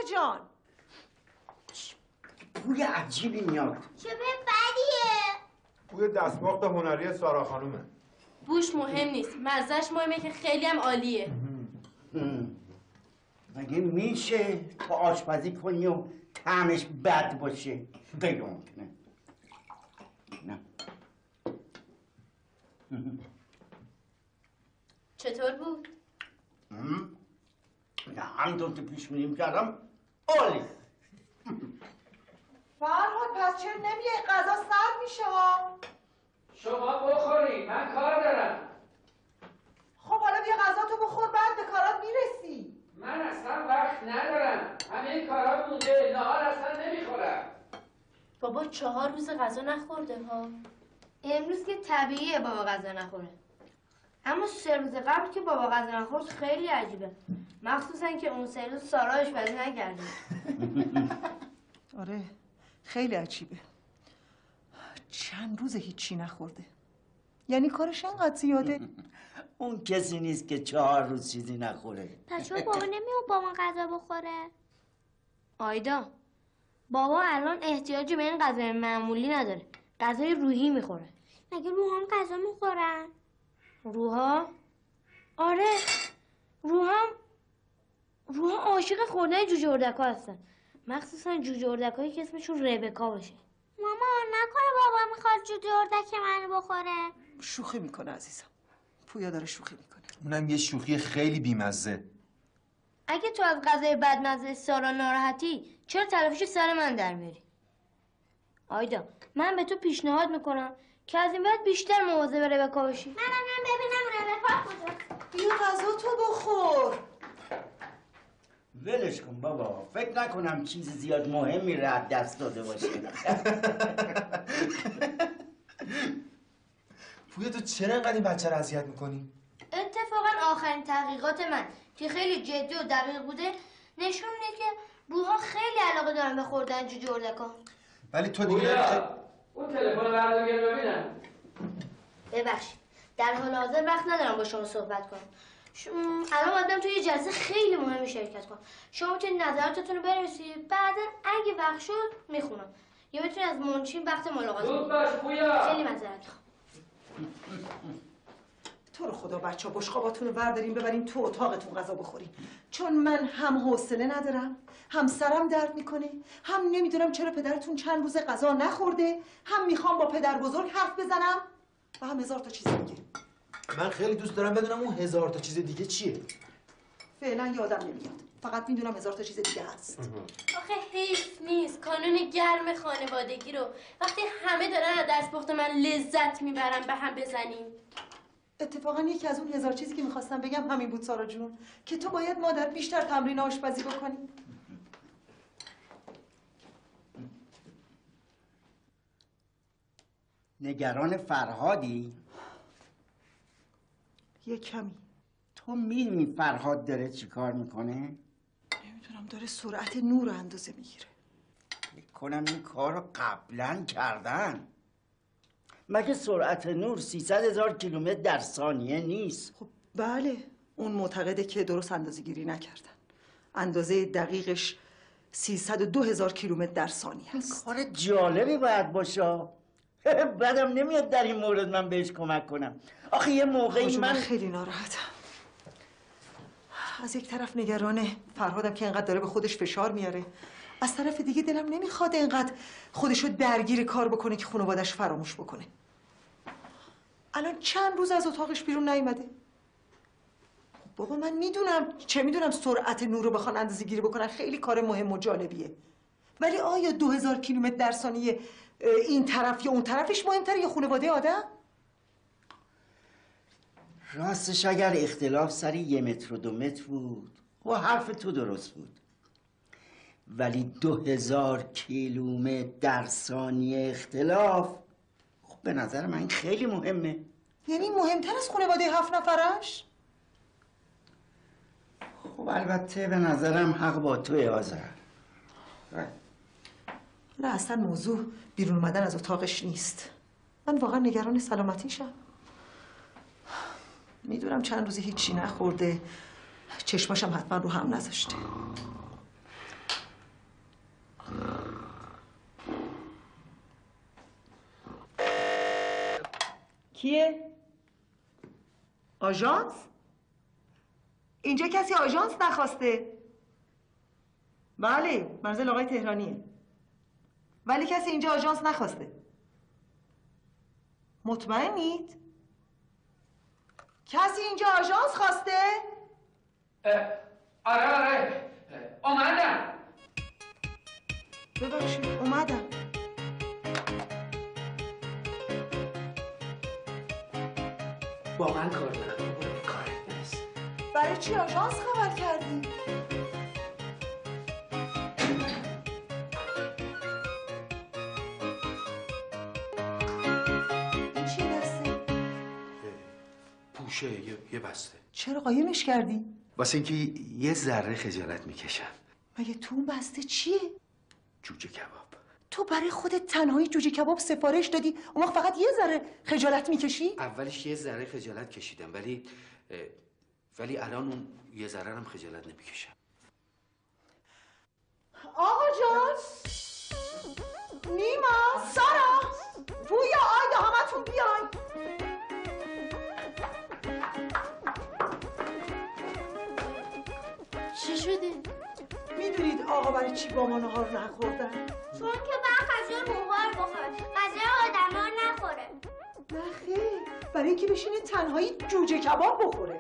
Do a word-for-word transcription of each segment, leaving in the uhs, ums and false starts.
جان؟ بوی عجیبی میاد. چه بدیه؟ بوی دستمخت هنری سارا خانومه. بوش مهم نیست، مزهش مهمه که خیلی هم عالیه. مگه میشه تو آشپزی کنی و طعمش بد باشه؟ غیر ممکنه. نه. چطور بود؟ نه همینطور که پیش بینی کردم عالی. فرهاد پس چرا نمیای؟ غذا سرد میشه ها. شما بخورید، من کار دارم. خب حالا بیا غذا تو بخور، بعد به کارات میرسی. من اصلا وقت ندارم، همه کارا مونده، نهار اصلا نمیخورم. بابا چهار روز غذا نخورده ها. امروز که طبیعیه بابا غذا نخوره، اما سه روز قبل که بابا غذا نخورد خیلی عجیبه، مخصوصا که اون سه روز سارا آشپزی نکرده. آره خیلی عجیبه، چند روز هیچی نخورده، یعنی کارش انقدر زیاده. اون کسی نیست که چهار روز چیزی نخوره. پس چرا بابا نمیاد با ما غذا بخوره؟ آیدا، بابا الان احتیاجی به این غذای معمولی نداره، غذای روحی میخوره. مگه روحام غذا میخورن؟ روحا؟ آره، روحام روحا عاشق خوردن جوجه اردک‌ها هستن، مخصوصا جوجه اردک‌هایی که اسمشون ربکا باشه. مامان نکنه بابا میخواد جوجه اردک منو بخوره؟ شوخی میکنه عزیزم، پویا داره شوخی میکنه. اونم یه شوخی خیلی بیمزه. اگه تو از غذای بدمزه سارا ناراحتی، چرا تلافیشو سر من در میاری؟ آیدا، من به تو پیشنهاد میکنم که از این بعد بیشتر مواظب ربکا باشی. منم هم ببینم ربکا کجاست. بیا غذا تو بخور. ولش کن بابا، فکر نکنم چیز زیاد مهمی رو از دست داده باشه. پویا تو چرا انقدر این بچه رو اذیت میکنی؟ اتفاقا آخرین تحقیقات من که خیلی جدی و دقیق بوده نشون میده که بوها خیلی علاقه دارن به خوردن جوجه اردک‌ها. ولی تو دیگه پویا، اون تلفن بردار بیار ببینم. ببخشید، در حال حاضر وقت ندارم با شما صحبت کنم. شما الان باید توی یه جلسه خیلی مهمی شرکت کنم. شما میتونید نظراتتون رو بنویسید، بعدا اگه وقت شد میخونم، یا میتونید از منشی وقت ملاقات زود باش پویا. خیلی معذرت میخوام. تو رو خدا بچه ها بشقاباتون رو برداریم ببریم تو اتاقتون غذا بخوریم، چون من هم حوصله ندارم، هم سرم درد میکنه، هم نمیدونم چرا پدرتون چند روز غذا نخورده، هم میخوام با پدر بزرگ حرف بزنم و هم هزار تا چیز دیگه. من خیلی دوست دارم بدونم اون هزار تا چیز دیگه چیه. فعلا یادم نمیاد، فقط میدونم هزار تا چیز دیگه هست. آخه حیف نیست کانون گرم خانوادگی رو وقتی همه دارن از دستپخت من لذت میبرن به هم بزنیم. اتفاقا یکی از اون هزار چیزی که میخواستم بگم همین بود سارا جون، که تو باید مادر بیشتر تمرین آشپزی بکنی. نگران فرهادی؟ یه کمی. تو میدونی فرهاد داره چی کار میکنه؟ نمیدونم، داره سرعت نور رو اندازه میگیره. فکر کنم این کار رو قبلا کردن. مگه سرعت نور سیصد هزار کیلومتر در ثانیه نیست؟ خب بله، اون معتقده که درست اندازه گیری نکردن. اندازه دقیقش سیصد و دو هزار کیلومتر در ثانیه است. کار جالبی باید باشه. بعدم نمیاد در این مورد من بهش کمک کنم. آخه یه موقعی من خیلی ناراحتم. از یک طرف نگرانه فرهادم که اینقدر داره به خودش فشار میاره، از طرف دیگه دلم نمیخواد اینقدر خودشو درگیر کار بکنه که خانواده‌اش فراموش بکنه. الان چند روز از اتاقش بیرون نیومده. بابا من میدونم، چه میدونم سرعت نور رو بخوان اندازه گیری بکنن خیلی کار مهم و جالبیه، ولی آیا دو هزار کیلومتر در ثانیه این طرف یا اون طرفش مهمتره یا خانواده آدم؟ راستش اگر اختلاف سر یه متر و دو متر بود و حرف تو درست بود، ولی دو هزار کیلومتر در ثانیه اختلاف خب به نظر من خیلی مهمه. یعنی مهمتر از خانواده هفت نفرش؟ خب البته به نظرم حق با توی آذر. نه اصلا موضوع بیرون اومدن از اتاقش نیست، من واقعا نگران سلامتیشم. میدونم چند روزی هیچی نخورده، چشماشم حتما رو هم نذاشته. کیه؟ آژانس؟ اینجا کسی آژانس نخواسته. بله، منزل آقای تهرانیه. ولی کسی اینجا آژانس نخواسته. مطمئنید؟ کسی اینجا آژانس خواسته؟ آره آره اومدم. ببخشید اومدم. با من کار دارم. برو کارت برس. برای چی آژانس خبر کردی؟ این چی دسته؟ پوشه یه, یه بسته. چرا قایمش کردی؟ واسه اینکه یه ذره خجالت میکشم. مگه تو اون بسته چیه؟ جوجه کباب. تو برای خودت تنهایی جوجه کباب سفارش دادی اون وقت فقط یه ذره خجالت میکشی؟ اولش یه ذره خجالت کشیدم ولی ولی الان اون یه ذره هم خجالت نمیکشم. آقا جان، نیما، سارا، پویا، آیدا، همتون بیاین. چی شده؟ میدونید آقا برای چی با ما نهار نخوردن؟ چون که بعد غذای موها رو بخوره، غذای آدم ها نخوره. نه خیر، برای اینکه بشینه تنهایی جوجه کباب بخوره.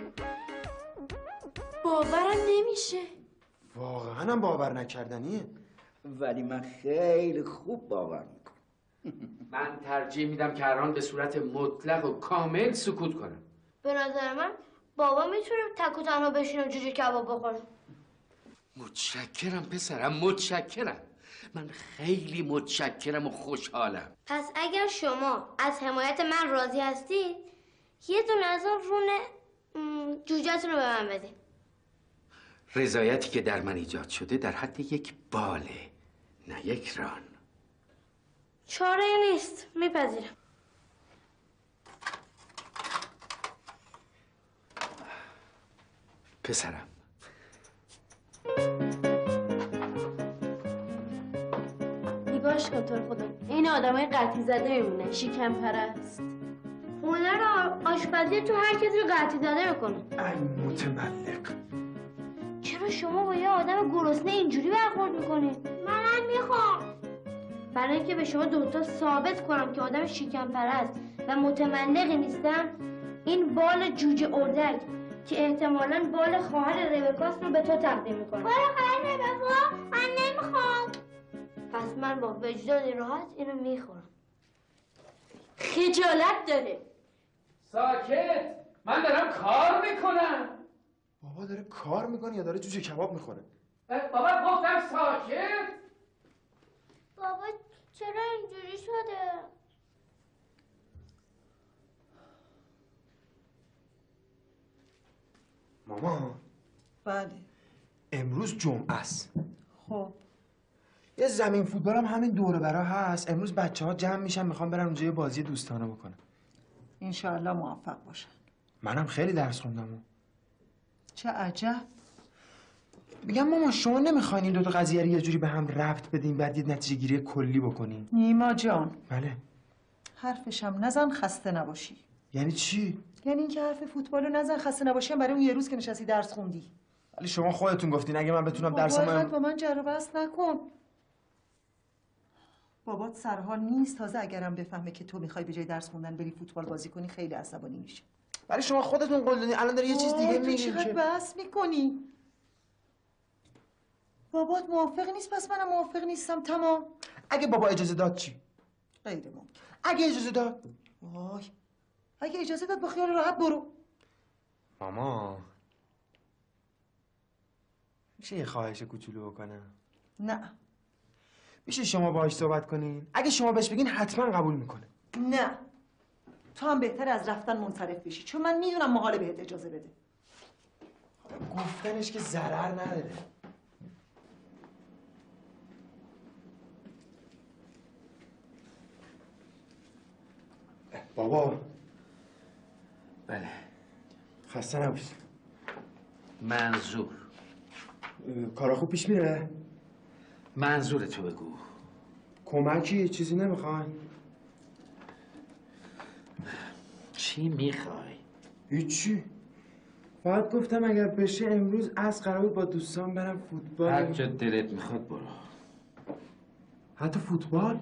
باورم نمیشه. واقعا هم باور نکردنیه. ولی من خیلی خوب باور میکنم. من ترجیح میدم که الان به صورت مطلق و کامل سکوت کنم. به نظر من بابا میتونه تک و تنها بشینه جوجه کباب بخوره. متشکرم پسرم، متشکرم. من خیلی متشکرم و خوشحالم. پس اگر شما از حمایت من راضی هستید یه دونه از اون رون جوجه‌تون رو به من بدید. رضایتی که در من ایجاد شده در حد یک باله، نه یک ران. چاره نیست، میپذیرم. پسرم نگاش کن تو رو خدا، این آدمای قطی زده میمونه، شکم پرست. هنر آشپزی تو هر کسی رو قطعی زده میکنه. ای متملق. چرا شما با یه آدم گرسنه اینجوری برخورد میکنید؟ منم میخوام. برای اینکه به شما دوتا ثابت کنم که آدم شکم پرست و متملقی نیستم، این بال جوجه اردک که احتمالاً بال خواهر ربکاست رو به تو تقدیم میکنم. بال خواهر ربکا؟ من نمیخوام. پس من با وجدان راحت اینو میخورم. خجالت داره. ساکت، من دارم کار میکنم. بابا داره کار میکنه یا داره جوجه کباب میخوره؟ بابا گفتم ساکت. بابا چرا اینجوری شده؟ ماما بله. امروز جمعه است. خب یه زمین فوتبال هم همین دوره برا هست. امروز بچه ها جمع میشن میخوان برن اونجا یه بازی دوستانه بکنن. انشاءالله موفق باشن. منم خیلی درس خوندم. چه عجب. میگم ماما شما نمیخواین این دوتا قضیه رو یه جوری به هم ربط بدین بعد یه نتیجه گیری کلی بکنین؟ نیما جان، بله. حرفشم نزن خسته نباشی. یعنی چی؟ یعنی اینکه حرف فوتبال رو نزن خسته نباشی برای اون یه روز که نشستی درس خوندی. ولی شما خودتون گفتین اگه من بتونم درسم بابا با من جر و بحث نکن. بابات سرحال نیست، تازه اگرم بفهمه که تو میخوای به جای درس خوندن بری فوتبال بازی کنی خیلی عصبانی میشه. ولی شما خودتون قول دادین الان داره یه چیز دیگه میگین چقدر که بحث میکنی؟ بابات موافق نیست پس منم موافق نیستم. تمام. اگه بابا اجازه داد چی؟ غیر ممکن. اگه اجازه داد؟ وای. اگه اجازه داد با خیال راحت برو. ماما میشه یه خواهش کوچولو بکنم؟ نه. میشه شما باهاش صحبت کنین؟ اگه شما بهش بگین حتما قبول میکنه. نه. تو هم بهتر از رفتن منصرف بشی چون من میدونم محاله بهت اجازه بده. گفتنش که ضرر نداره. بابا. بله. خسته نباشی. منظور کارا خوب پیش میره؟ منظور تو بگو. کمکی چیزی نمیخواین؟ چی میخوای؟ هیچی. فقط گفتم اگر بشه امروز از قرار بود با دوستان برم فوتبال. هر جا دلت میخواد برو. حتی فوتبال؟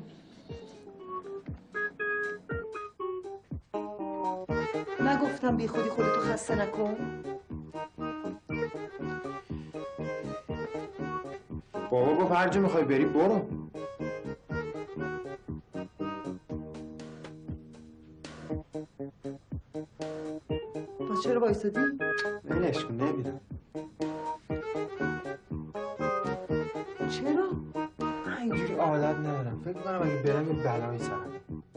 نگفتم بی خودی خودتو خسته نکن. بابا گفت هر جا میخوای بری برو. باز چرا وایسادی؟ ولش کن نمیرم. چرا؟ من اینجوری عادت ندارم. فکر کنم اگه برم یه بلایی سرم.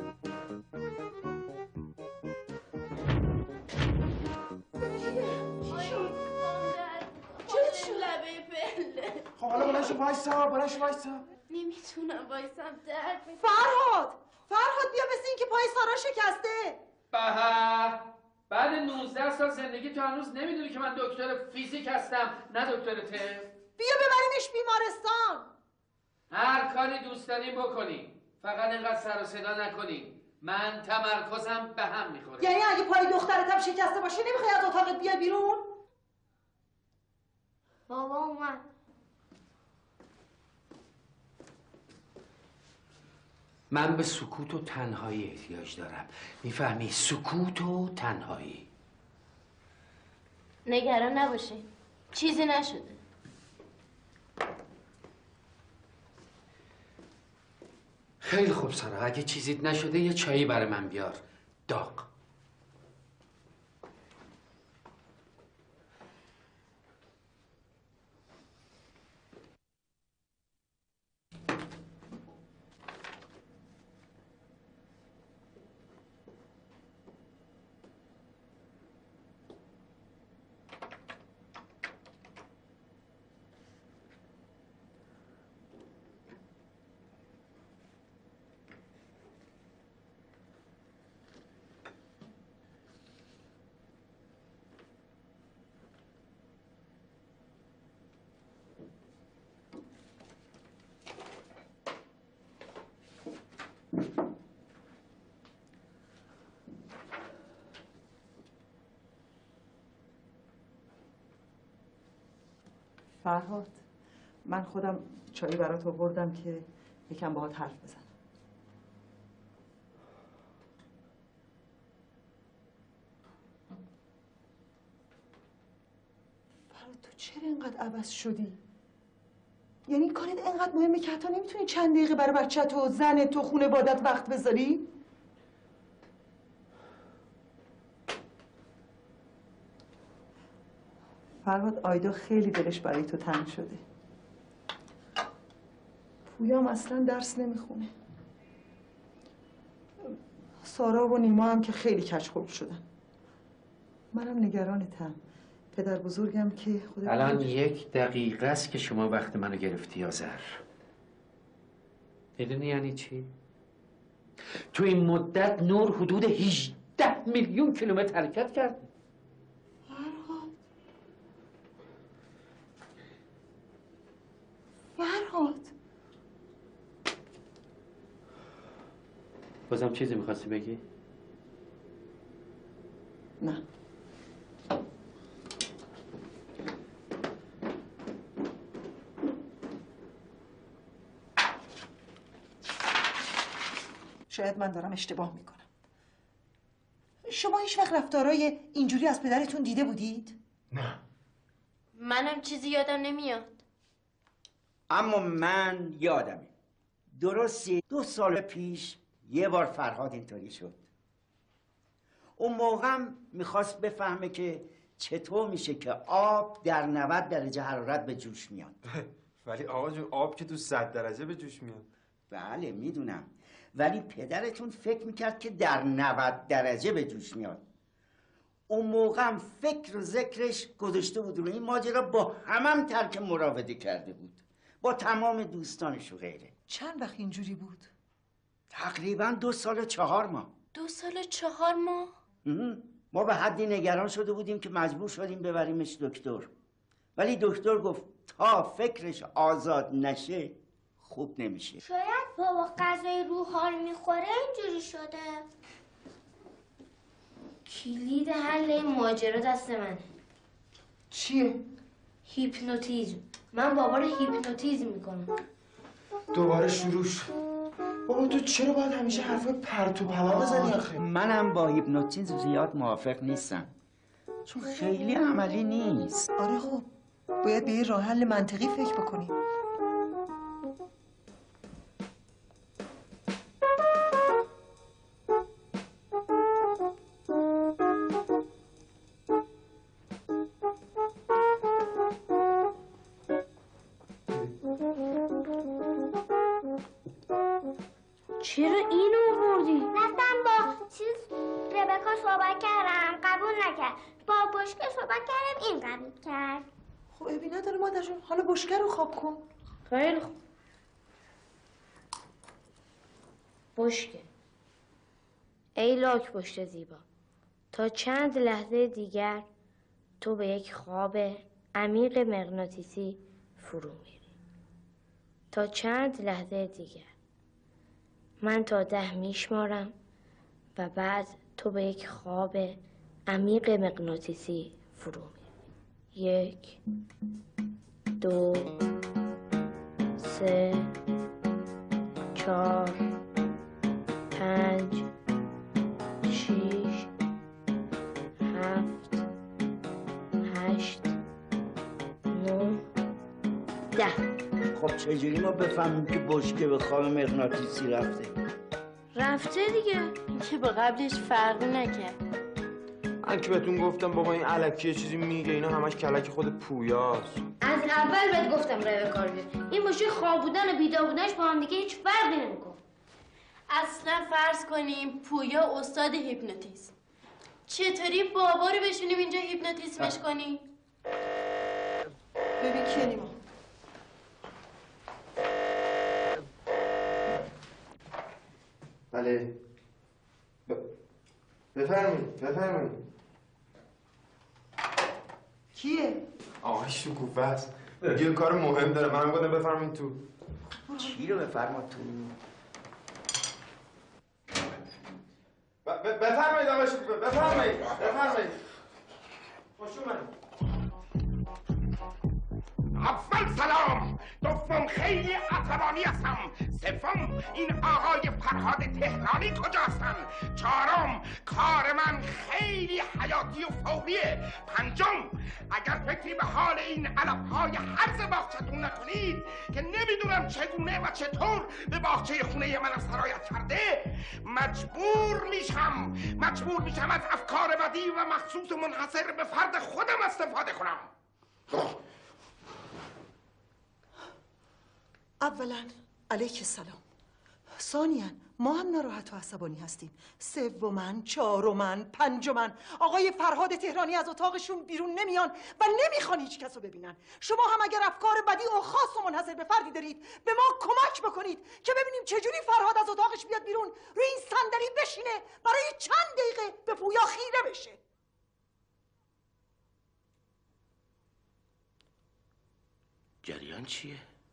خب حالا بلند شو وایسا، بلند شو وایسا. نمیتونم وایسم، درد میکنه. فرهاد فرهاد بیا، مثل اینکه پای سارا شکسته. بها بعد نوزده سال زندگی تو هنوز نمیدونی که من دکتر فیزیک هستم نه دکتر تف؟ بیا ببریمش بیمارستان. هر کاری دوست داریم بکنیم، فقط اینقدر سر و صدا نکنیم. من تمرکزم به هم میخوره. یعنی اگه پای دخترتم شکسته باشه نمیخوای از اتاقت بیای بیرون؟ بابا اومد. من به سکوت و تنهایی احتیاج دارم. میفهمی؟ سکوت و تنهایی. نگران نباشین، چیزی نشده. خیلی خوب سارا، اگه چیزیت نشده یه چایی برای من بیار. داغ. فرهاد من خودم چایی برات آوردم که یکم باهات حرف بزنم. فرهاد تو چرا اینقدر عوض شدی؟ یعنی این کارت اینقدر مهمه که حتی نمیتونی چند دقیقه برای بچت و زن تو خانوادت وقت بذاری؟ فرهاد آیدا خیلی دلش برای تو تنگ شده. پویام اصلا درس نمیخونه. سارا و نیما هم که خیلی کچخلق شدن. منم نگرانتم. پدر بزرگم که خدا الان یک دقیقه است که شما وقت منو گرفتی آذر. میدونی یعنی چی؟ تو این مدت نور حدود هجده میلیون کیلومتر حرکت کرد. فرهاد فرهاد بازم چیزی میخواستی بگی؟ نه. شاید من دارم اشتباه میکنم. شما هیچ وقت رفتارای اینجوری از پدرتون دیده بودید؟ نه. منم چیزی یادم نمیاد. اما من یادمه. درسته دو سال پیش یه بار فرهاد اینطوری شد. اون موقعم میخواست بفهمه که چطور میشه که آب در نود درجه حرارت به جوش میاد. ولی آقا جون آب که تو صد درجه به جوش میاد. بله میدونم، ولی پدرتون فکر میکرد که در نود درجه به جوش میاد. اون موقع هم فکر و ذکرش گذاشته بود روی این ماجرا، با همم ترک مراوده کرده بود، با تمام دوستانش و غیره. چند وقت اینجوری بود؟ تقریبا دو سال و چهار ماه. دو سال و چهار ماه؟ ما به حدی نگران شده بودیم که مجبور شدیم ببریمش دکتر، ولی دکتر گفت تا فکرش آزاد نشه خوب نمیشه. شاید بابا غذای روحانی میخوره اینجوری شده. کلید حل این ماجرا دست منه. چیه؟ هیپنوتیزم. من بابا رو هیپنوتیزم میکنم. دوباره شروع شد. بابا تو چرا باید همیشه حرفای پرت و پلا بزنی آخه؟ منم با هیپنوتیزم زیاد موافق نیستم، چون خیلی عملی نیست. آره خب باید به یه راه حل منطقی فکر بکنیم. چرا اینو آوردی؟ رفتم با چیز ربکا صحبت کردم قبول نکرد. با بشکه صحبت کردم این قبول کرد. خب ابی نداره مادر جون، حالا بشکه رو خواب کن. خیلی خوب. بشکه. ای لاک پشت زیبا، تا چند لحظه دیگر تو به یک خواب عمیق مغناطیسی فرو میری. تا چند لحظه دیگر من تا ده میشمارم و بعد تو به یک خواب عمیق مغناطیسی فرو میری. یک، دو، سه، چهار، پنج، شیش، هفت، هشت، نه، ده. خب چجوری ما بفهمیم که بشکه به خواب مغناطیسی رفته؟ رفته دیگه. این که با قبلش فرقی نکرد. من که بهتون گفتم بابا این الکی چیزی میگه، اینا همش کلک خود پویاست. از اول بهت گفتم روی کار بیار. این باشه خواب بودن و بیدار بودنش با هم دیگه هیچ فرقی نمیکنه. اصلا فرض کنیم پویا استاد هیپنوتیزم، چطوری بابا رو بشونیم اینجا هیپنوتیزمش کنیم؟ ببین کیه نیما. بله ب... بفرمایید بفرمایید. کیه؟ آقای شکوفه است، یه کار مهم داره. من گفتم بفرمایید تو. چی رو بفرما تو؟ ب... ب... بفرمایید آقای شکوفه، بفرمایید بفرمایید. خوش اومدید. اول سلام، دوم خیلی عصبانی هستم، سوم این آقای فرهاد تهرانی کجا هستن، چهارم کار من خیلی حیاتی و فوریه، پنجم اگر فکری به حال این علفهای هرز باغچه‌تون نکنید که نمیدونم چگونه و چطور به باغچه خونه منم سرایت کرده، مجبور میشم مجبور میشم از افکار بدی و مخصوص منحصر به فرد خودم استفاده کنم. اولا علیک السلام. ثانیا ما هم ناراحت و عصبانی هستیم. سومن، چهارمن، پنجمن آقای فرهاد تهرانی از اتاقشون بیرون نمیان و نمیخوان هیچ کس رو ببینن. شما هم اگر افکار بدی و خاص و منحصر به فردی دارید به ما کمک بکنید که ببینیم چجوری فرهاد از اتاقش بیاد بیرون، روی این صندلی بشینه، برای چند دقیقه به پویا خیره بشه. جریان چیه؟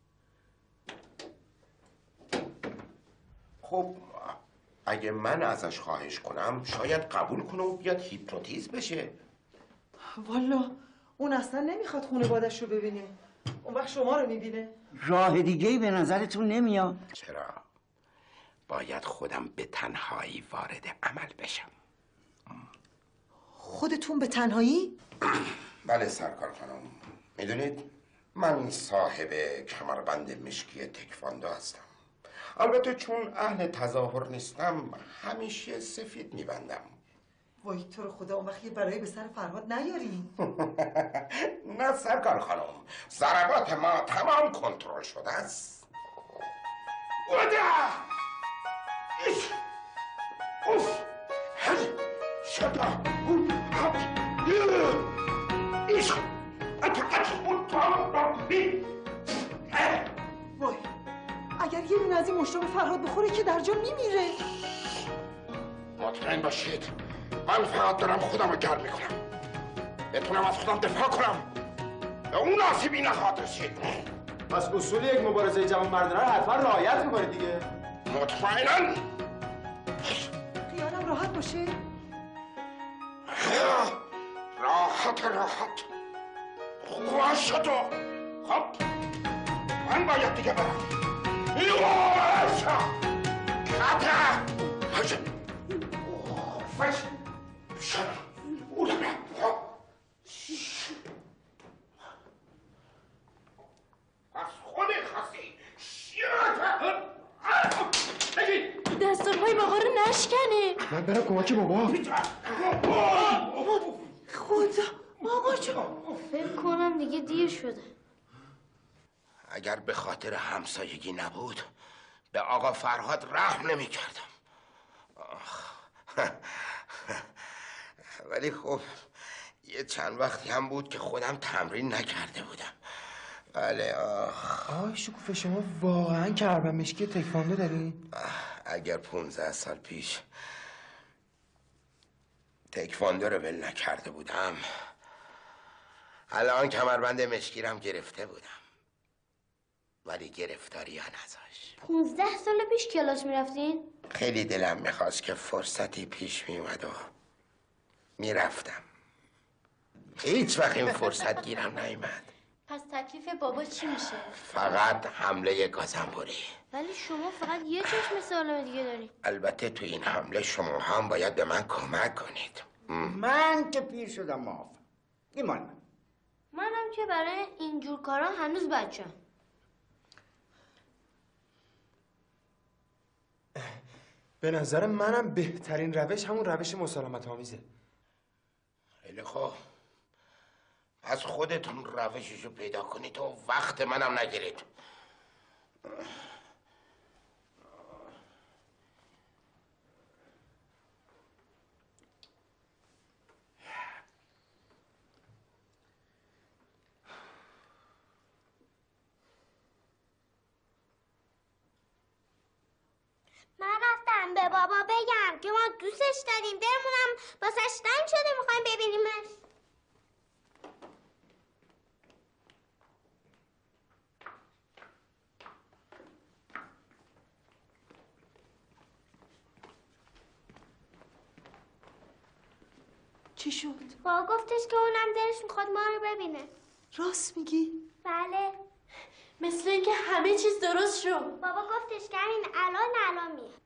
خب اگه من ازش خواهش کنم شاید قبول کنه و بیاد هیپنوتیزم بشه. والا اون اصلا نمیخواد خانواده‌اش رو ببینه، اون وقت شما رو میبینه. راه دیگه‌ای به نظرتون نمیاد؟ چرا؟ باید خودم به تنهایی وارد عمل بشم. خودتون به تنهایی؟ بله سرکار خانم، میدونید من صاحب کمربند مشکی تکواندو هستم. البته چون اهل تظاهر نیستم همیشه سفید میبندم. وای تو رو خدا، اون وقت یه برای به سر فرهاد نیاری. نه سرکار خانم، ضربات ما تمام کنترل شده است. وده ایش اوف هل شبه اون خط ایش اتقاط اون تمام بی وای اگر یه دونه از این مشروب فرهاد بخوره که در جا میمیره. مطمئن باشید من فقط دارم خودم رو گرم میکنم، بتونم از خودم دفاع کنم، به اون آسیبی نخواهد رسید. پس اصول یک مبارزه جوان مردانه رو حتما رعایت میکنید دیگه؟ مطمئناً. خیالم راحت باشه. راحت راحت خوش شد. خب من باید دیگه برم. یوشا کتا هجم فش شد اولم از خودی خاصی دستورهای بابا رو نشکنه. من برم کمک بابا. خدا آقا جان، فکر کنم دیگه دیر شده. اگر به خاطر همسایگی نبود به آقا فرهاد رحم نمی کردم. ولی خب یه چند وقتی هم بود که خودم تمرین نکرده بودم. بله آخ. آقای شکوفه شما واقعا کربن مشکی تکواندو دارین؟ اگر پونزده سال پیش تکواندو رو ول نکرده بودم الان کمربند مشکیرم گرفته بودم، ولی گرفتاری ها نذاشت. پونزده سال پیش کلاس میرفتین؟ خیلی دلم میخواست که فرصتی پیش میومد و میرفتم. هیچ وقت این فرصت گیرم نیامد. پس تکلیف بابا چی میشه؟ فقط حمله گازنبوری. ولی شما فقط یه چشم سالم دیگه داری. البته تو این حمله شما هم باید به من کمک کنید. من که پیر شدم موافقم. این مال من. منم که برای اینجور کارا هنوز بچه‌ام. به نظر منم بهترین روش همون روش مسالمت آمیزه. خیلی خوب، پس خودتون روششو پیدا کنید و وقت منم نگیرید. من رفتم به بابا بگم که ما دوستش داریم، دلمونم واسش تنگ شده، میخوایم ببینیمش. چی شد؟ بابا گفتش که اونم دلش میخواد ما رو ببینه. راست میگی؟ بله. مثل اینکه همه چیز درست شد. بابا گفتش که همین الان الان میاد.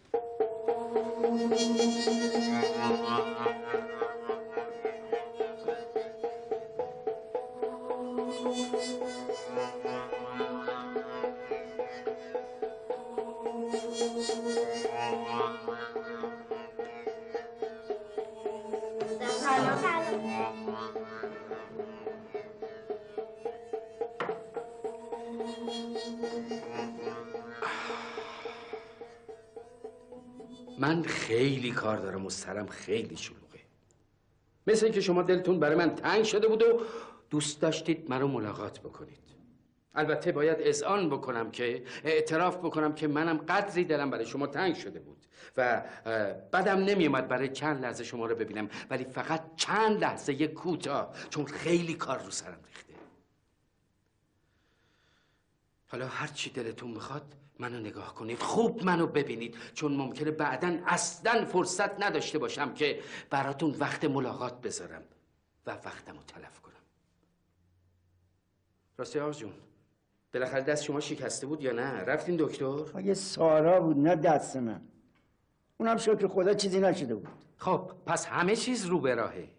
من خیلی کار دارم و سرم خیلی شلوغه. مثل اینکه شما دلتون برای من تنگ شده بود و دوست داشتید منو ملاقات بکنید. البته باید اذعان بکنم که اعتراف بکنم که منم قدری دلم برای شما تنگ شده بود و بدم نمیومد برای چند لحظه شما رو ببینم، ولی فقط چند لحظه یک کوتاه، چون خیلی کار رو سرم ریخته. حالا هر چی دلتون میخواد منو نگاه کنید، خوب منو ببینید، چون ممکنه بعداً اصلاً فرصت نداشته باشم که براتون وقت ملاقات بذارم و وقتمو تلف کنم. راستی آقا جون، بالاخره دست شما شکسته بود یا نه؟ رفتین دکتر؟ یه سارا بود نه دست من. اونم شکر خدا چیزی نشده بود. خب پس همه چیز رو به راهه.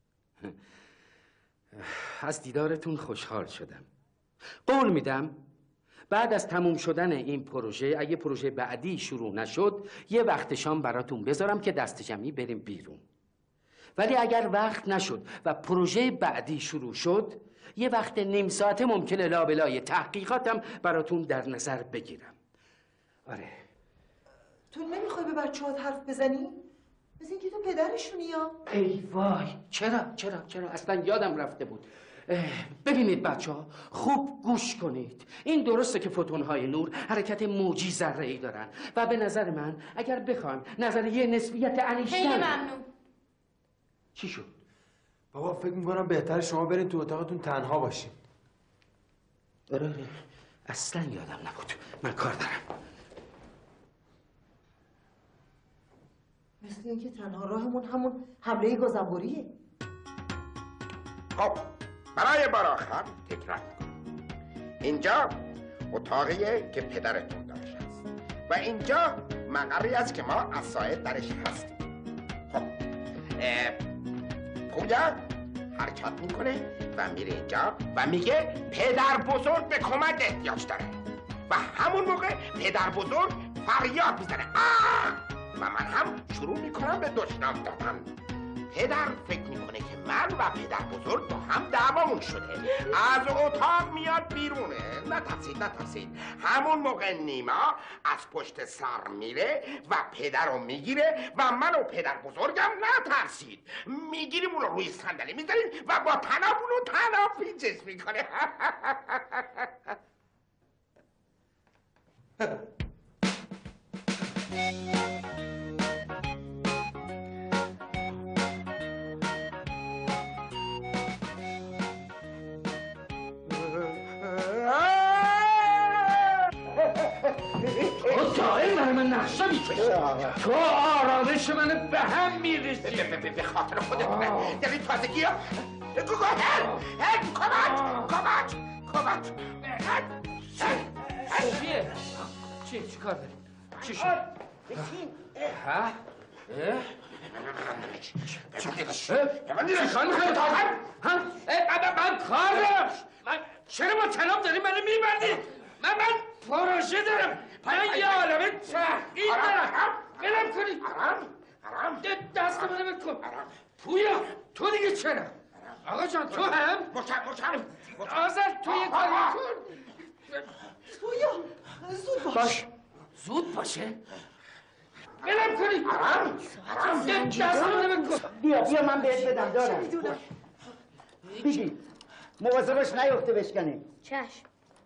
از دیدارتون خوشحال شدم. قول میدم بعد از تموم شدن این پروژه، اگه پروژه بعدی شروع نشد، یه وقت شام براتون بذارم که دست جمعی بریم بیرون. ولی اگر وقت نشد و پروژه بعدی شروع شد، یه وقت نیم ساعته ممکنه لابلای تحقیقاتم براتون در نظر بگیرم. آره. تو نمیخوای به بچه‌هات حرف بزنی؟ مثل اینکه تو پدرشونی یا؟ ای وای، چرا چرا چرا اصلا یادم رفته بود. ببینید بچه ها، خوب گوش کنید. این درسته که فوتون‌های نور حرکت موجی ذره‌ای دارن و به نظر من اگر بخوایم نظریه نسبیت انیشتین. خیلی ممنون. چی شد؟ بابا فکر میکنم بهتر شما برید تو اتاقتون تنها باشین. آره آره، اصلا یادم نبود، من کار دارم. مثل مثل اینکه تنها راهمون همون حمله گازنبوریه. خب برای بار آخر تکرار میکنم. اینجا اتاقیه که پدرتون درش هست و اینجا مقری است که ما اساید درش هستیم. خب پویا حرکت میکنه و میره اینجا و میگه پدر بزرگ به کمک احتیاج داره و همون موقع پدر بزرگ فریاد میزنه آه! و من هم شروع میکنم به دشنام دادن. پدر فکر میکنه که من و پدر بزرگ با هم دعوامون شده، از اتاق میاد بیرونه. نترسید نترسید. همون موقع نیما از پشت سر میره و پدر رو میگیره و من و پدر بزرگم نترسید میگیریم اون رو روی صندلی میذاریم و با تناب اون رو تناب پیچش میکنه. تو دائم برای من نقشه میکشی، تو آرامش من به هم میریزی. به خاطر خودت من در این تازگی ها گوگوهن هن کمک کمک کمک چیه؟ چی؟ چی کار داری؟ چی شد؟ ها؟ چی کار میکنی؟ ها؟ من کار دارم. چرا با تناب داری منو میبندی؟ من من پروژه دارم. من یه عالمه تحقیق دارم. بلم کنی. حرام دست منو بکن. پویا تو دیگه چرا؟ آقا جان تو هم؟ مچم مچم آزر تو یه کاری کن. پویا زود باش. باش زود باشه؟ بلم کنی. حرام حرام دست منو بکن. بیا بیا من بهت بدم دارم. بگی مواظبش نیفته بشکنه. چشم.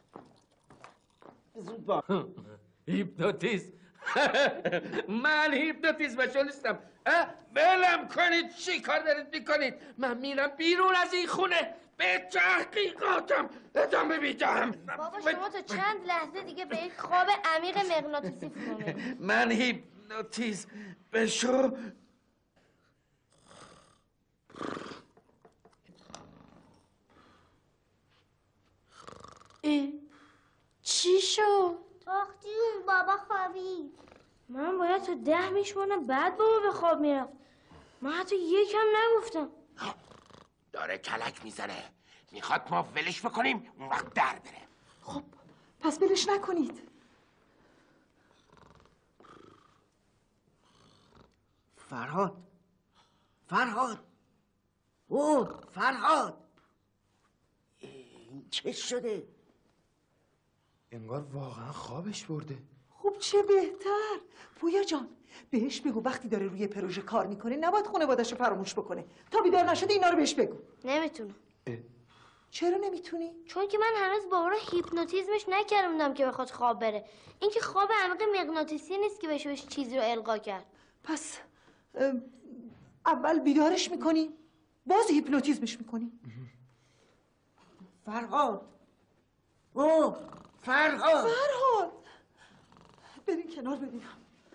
زود باش. هیپنوتیزم. من هیپنوتیزم شونستم. بلم کنید. چی کار دارید میکنید؟ من میرم بیرون از این خونه به تحقیقاتم ادامه میدم. بابا شما تا چند لحظه دیگه به یک خواب عمیق مغناطیسی فرو می‌ری. من هیپنوتیزم بشو. چی شد؟ آخ جون بابا خوابید. من باید تا ده میشمونم بعد بابا به خواب میرفت. من حتی یکم نگفتم. داره کلک میزنه، میخواد ما ولش بکنیم اون وقت در بره. خب پس ولش نکنید. فرهاد فرهاد او فرهاد این چه شده؟ انگار واقعا خوابش برده. خب چه بهتر. پویا جان بهش بگو وقتی داره روی پروژه کار میکنه نباید خانواده‌شو فراموش بکنه. تا بیدار نشده اینا رو بهش بگو. نمیتونم. چرا نمیتونی؟ چون که من هنوز بابا رو هیپنوتیزمش نکرده بودم که بخواد خواب بره. این که خواب عمیق مغناطیسی نیست که بشه بهش چیزی رو القا کرد. پس اول بیدارش میکنی باز هیپنوتیزمش میکنی. فرهاد او فرهاد فرهاد بریم کنار ببینم.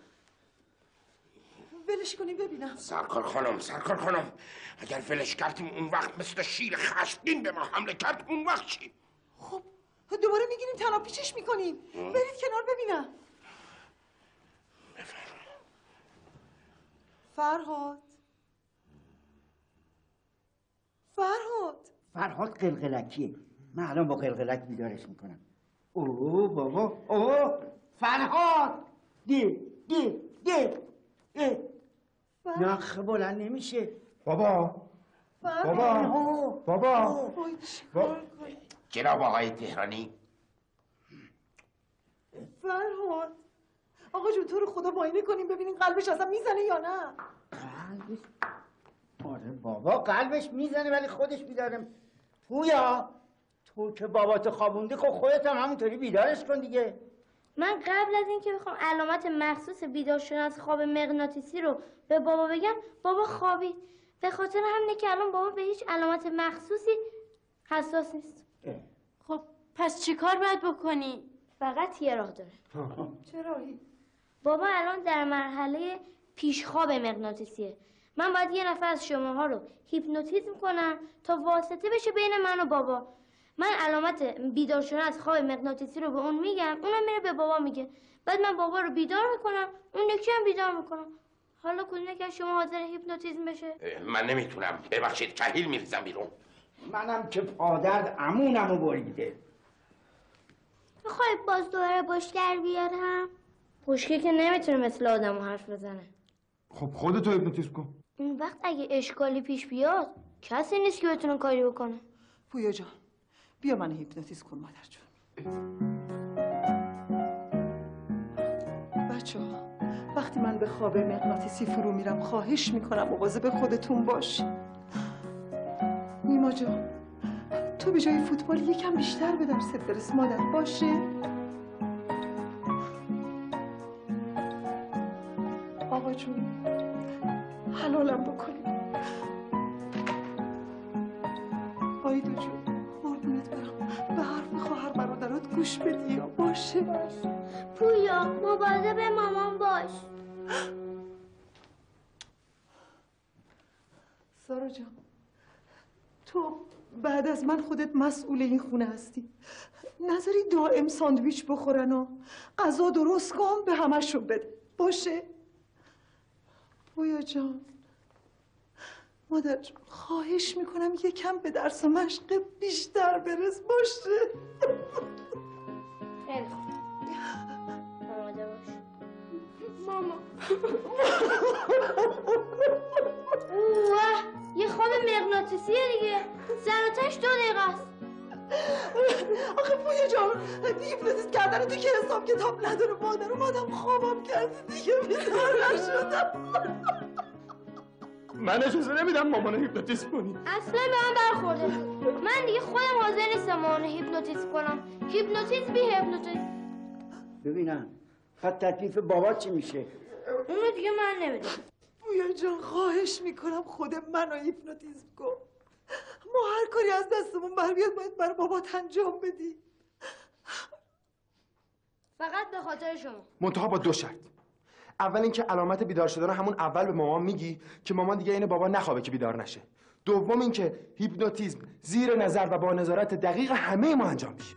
ولش کنیم ببینم. سرکار خانم سرکار خانم اگر ولش کردیم اون وقت مثل شیر خشمگین به ما حمله کرد اون وقت چی؟ خب دوباره میگیریم تناب پیچش میکنیم. برید کنار ببینم. فرهاد فرهاد فرهاد قلقلکیه. من الان با قلقلک بیدارش میکنم. اوه بابا اوه فرهاد دی دی دی نخ بلند نمیشه. بابا بابا بابا جناب آقای تهرانی. فرهاد آقا جون تو رو خدا معاینه کنیم ببینیم قلبش اصلا میزنه یا نه. قلبش آره بابا قلبش میزنه ولی خودش بیداره. پویا تو که باباتو خوابوندی خب خودت هم همونطوری بیدارش کن دیگه. من قبل از اینکه بخوام علامت مخصوص بیدار شدن از خواب مغناطیسی رو به بابا بگم بابا خوابید. به خاطر همینه که الان بابا به هیچ علامت مخصوصی حساس نیست. خب پس چی کار باید بکنی؟ فقط یه راه داره. چه راهی؟ بابا الان در مرحله پیشخواب مغناطیسیه. من باید یه نفر از شماها رو هیپنوتیزم کنم تا واسطه بشه بین من و بابا. من علامت بیدار شدن از خواب مغناطیسی رو به اون میگم، اونم میره به بابا میگه. بعد من بابا رو بیدار میکنم، اون یکی هم بیدار میکنم. حالا کدوم که شما حاضر هیپنوتیزم بشه؟ من نمیتونم، ببخشید کهیل میریزم بیرون. منم که پادرد امونمو بریده. میخوای باز دوباره بشگر بیارم؟ بشکه که نمیتونه مثل آدم حرف بزنه. خب خودتو هیپنوتیزم کن. اون وقت اگه اشکالی پیش بیاد کسی نیست که بتونه کاری بکنه. پویا جان بیا من هیپنوتیزم کن مادر جون. بچه ها وقتی من به خواب مغناطیسی فرو میرم خواهش میکنم مواظب خودتون باش. نیما جان تو به جای فوتبال یکم بیشتر به درست برس مادر، باشه؟ آقا جون حلالم بکنید. آیدا جون قربونت برم به حرف خواهر برادرات گوش بدی یا باشه؟ باشه. پویا مواظب مامان باش. سارا جان تو بعد از من خودت مسئول این خونه هستی. نظری دائم ساندویچ بخورن و غذا درست کن به همشون بده، باشه؟ پویا جان مادر جان خواهش میکنم یکم به درس و مشق بیشتر برس، باشه؟ خیلی خوب آماده باش. ماما اوه یه خواب مغناطیسیه دیگه. زراتش دو دقیقه است. آخه پویا جان هیپنوتیزم کردن تو که حساب کتاب نداره مادر. اومدم خوابم کردی دیگه بیدار نشدم. من اجازه نمیدم مامانو هیپنوتیزم کنی. اصلا به من برخورده. من دیگه خودم حاضر نیستم مامانو هیپنوتیزم کنم. هیپنوتیزم بی هیپنوتیزم. ببینم خط تکلیف بابا چی میشه؟ اونو دیگه من نمیدونم. پویا جان خواهش میکنم خود منو هیپنوتیزم کن. ما هر کاری از دستمون بر بیاد باید برای بابات انجام بدی. فقط به خاطر شما. منتها با دو شرط. اول اینکه علامت بیدار شدن همون اول به مامان میگی که مامان دیگه این بابا نخوابه که بیدار نشه. دوم اینکه هیپنوتیزم زیر نظر و با نظارت دقیق همه ما انجام میشه.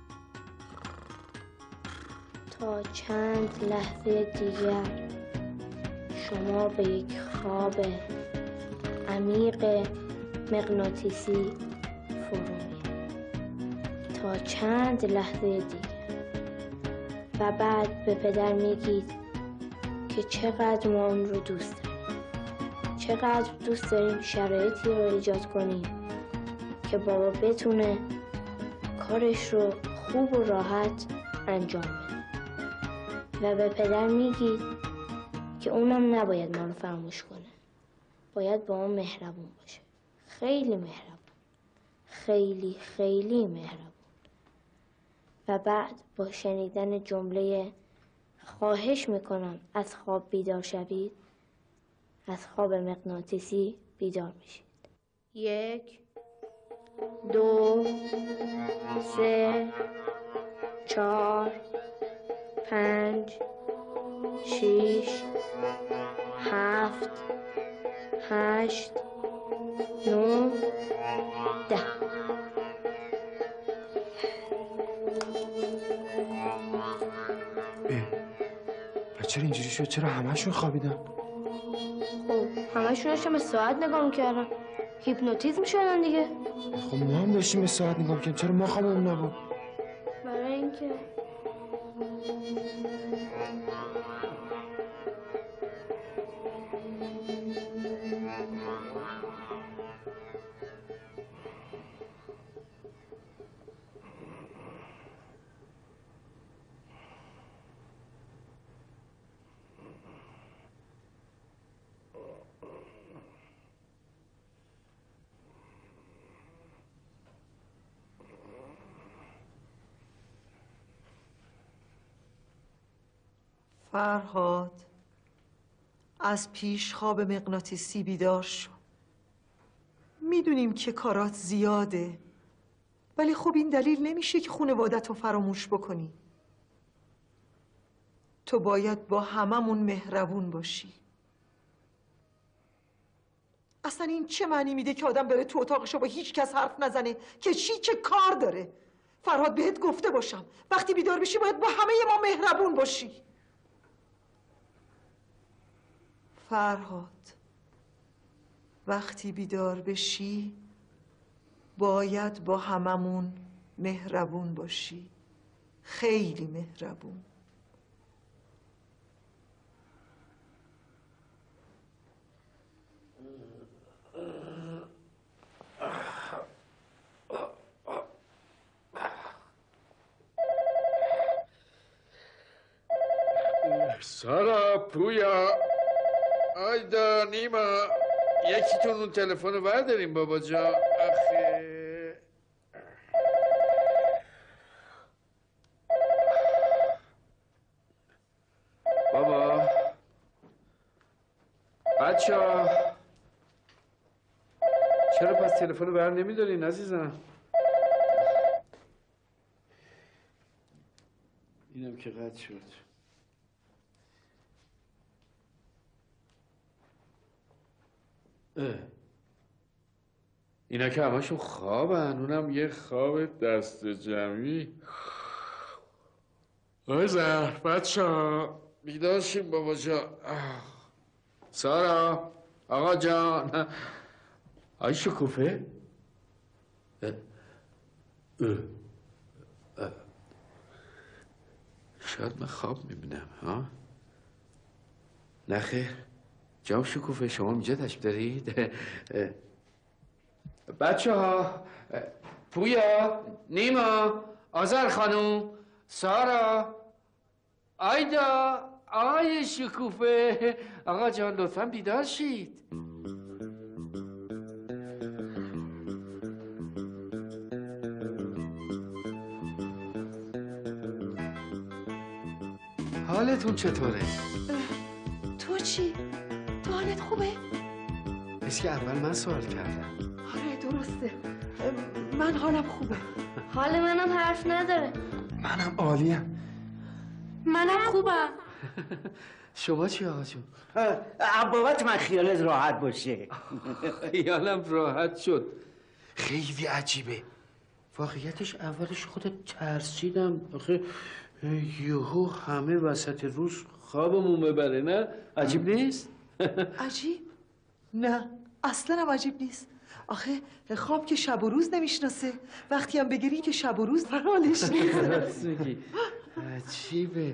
تا چند لحظه دیگر شما به یک خواب عمیق مغناطیسی فرو میرید. تا چند لحظه دیگر و بعد به پدر میگید که چقدر ما اون رو دوست داریم، چقدر دوست داریم شرایطی رو ایجاد کنیم که بابا بتونه کارش رو خوب و راحت انجام بده. و به پدر میگید که اونم نباید ما رو فراموش کنه، باید با ما مهربون باشه، خیلی مهربون، خیلی خیلی مهربون. و بعد با شنیدن جمله خواهش میکنم از خواب بیدار شوید، از خواب مغناطیسی بیدار میشید. یک، دو، سه، چهار، پنج، شیش، هفت، هشت، نه، ده. چرا اینجوری شد؟ چرا همه‌شون خوابیدن؟ خب همه‌شون داشتن به ساعت نگاه میکردن، هیپنوتیزم شدن دیگه. خب ما هم داشتیم به ساعت نگاه میکردیم، چرا ما خوابمون نبود؟ برای اینکه فرهاد از پیش خواب مغناطیسی بیدار شو. میدونیم که کارات زیاده ولی خب این دلیل نمیشه که خانوادت رو فراموش بکنی. تو باید با هممون مهربون باشی. اصلا این چه معنی میده که آدم بره تو اتاقش و با هیچ کس حرف نزنه که چی چه کار داره؟ فرهاد بهت گفته باشم وقتی بیدار بشی باید با همه ما مهربون باشی. فرهاد وقتی بیدار بشی باید با هممون مهربون باشی، خیلی مهربون. سارا، پویا، آیدا، نیما، یکیتون اون تلفن رو برداریم بابا جا. آخه بابا بچه ها چرا پس تلفن رو بر نمیدارین عزیزم؟ اینم که قطع شد. اینا که همشون خوابن، اونم یه خواب دست جمعی. آی زهر بچه ها بیدار شیم بابا جان. سارا، آقا جان، آی شکوفه؟ اه. اه. اه. شاید من خواب میبینم ها؟ نخیر. جناب شکوفه شما اینجا تشریف دارید؟ بچه ها، پویا، نیما، آذر خانوم، سارا، آیدا، آقای شکوفه، آقا جان لطفا بیدار شید. حالتون چطوره؟ تو چی؟ تو حالت خوبه؟ بس که اول من سوال کردم. آره درسته، من حالم خوبه. حال منم حرف نداره. منم عالیم. منم خوبم. شما چی آقا جون؟ بابت من خیالت راحت باشه. خیالم راحت شد. خیلی عجیبه. واقعیتش اولش خودت ترسیدم. آخه یهو همه وسط روز خوابمون ببره، نه؟ عجیب نیست؟ عجیب؟ نه اصلا هم عجیب نیست. آخه خواب که شب و روز نمیشناسه، وقتی هم بگیری که شب و روز فرالش نیست. عجیبه.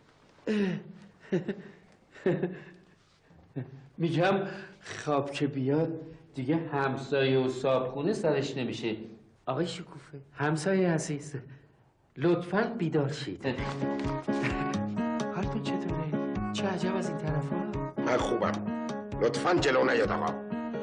میگم خواب که بیاد دیگه همسایه و صابخونه سرش نمیشه. آقای شکوفه، همسایه عزیز، لطفاً بیدار شید. حالتون چطوره؟ چه عجب از این طرفا؟ من خوبم. لطفاً جلو نیاد آقا.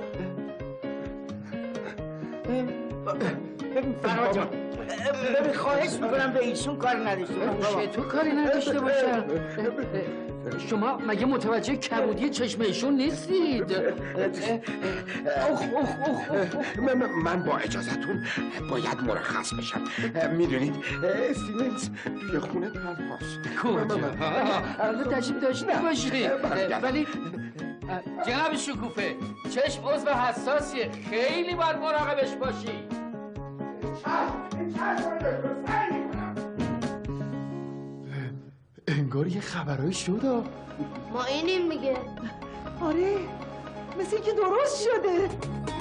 فرهاد جان، ببین خواهش میکنم به ایشون کار نداشته باش. تو کاری نداشته باشم. شما مگه متوجه کمودی چشم ایشون نیستید؟ اوخ اوخ اوخ اوخ. من با اجازتون باید مرخص بشم. میدونید سیمنس توی خونه تنهاست. کجا؟ تشریف داشته باشی. ولی جناب شکوفه، چشم عضو حساسیه، خیلی باید مراقبش باشی. انگار یه خبرایی شد. ما اینیم میگه. آره مثل اینکه درست شده.